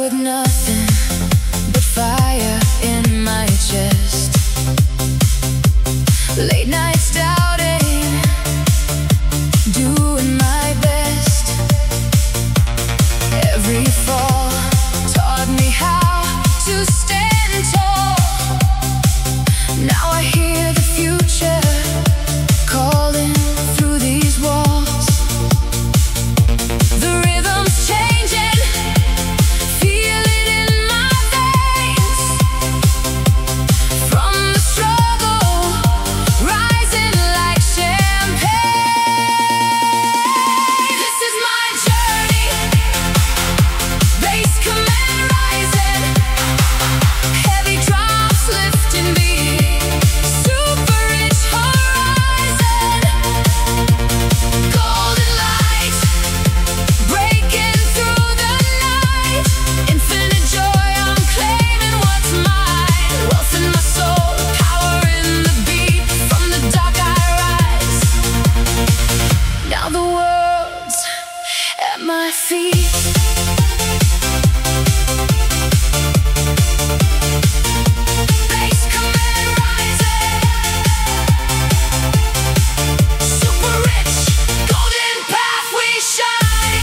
with nothing but fire in my chest. Late nights doubting, doing my best. Every fall taught me how to stand tall. Now I hear the future calling through these walls. The rhythm's changing, feel it in my veins. From the struggle, rising like champagne. This is my journey, bass command rising, heavy drops lifting me, super rich horizon, golden light breaking through the night, infinite joy, I'm claiming what's mine, wealth in my soul, power in the beat, from the dark I rise, now the world's at my feet. Bass command rising, super rich, golden path we shine.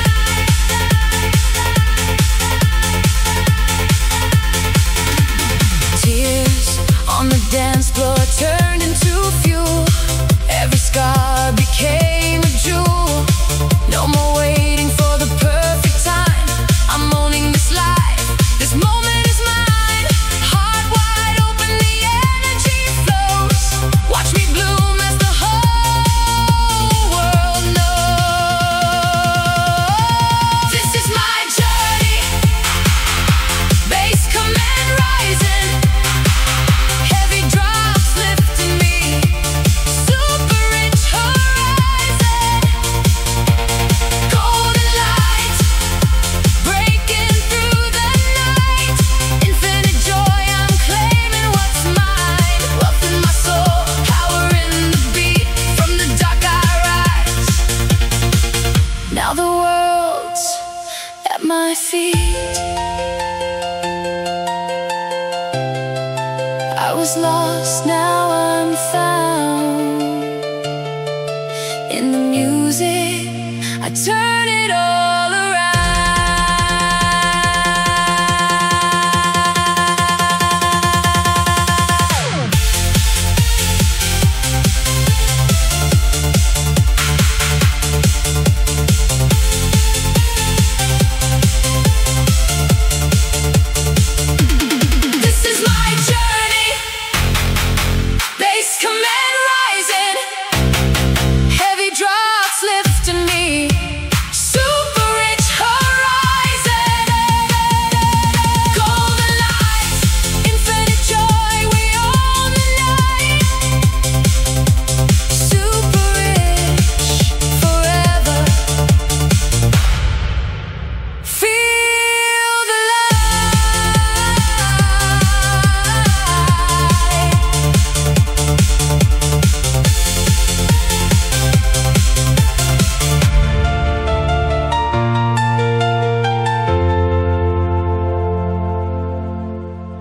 Tears on the dance floor turned into fuel. Every scar became a jewel. No more waiting for the perfect time. I'm owning this life. This moment is mine. Heart wide open, the energy flows. Watch me bloom as the whole world knows. This is my journey. Bass command rising, heavy drops lifting me, super rich horizon, golden light breaking through the night, infinite joy, I'm claiming what's mine, wealth in my soul, power in the beat, from the dark I rise, now the world's at my feet. I was lost, now I'm found. In the music, I turn it all around.